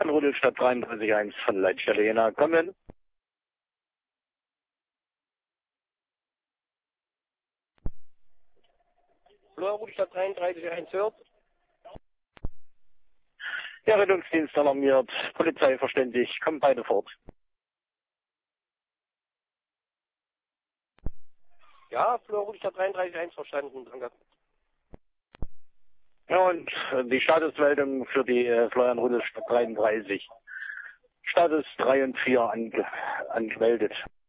Rudolstadt 33.1 von Leitstelle Jena kommen. Florian Rudolstadt 33.1 hört. Der Rettungsdienst alarmiert, Polizei verständigt, kommt beide fort. Ja, Florian Rudolstadt 33.1 verstanden, danke. Ja, und die Statusmeldung für die Florian Rudolstadt 33. Status 3 und 4 angemeldet.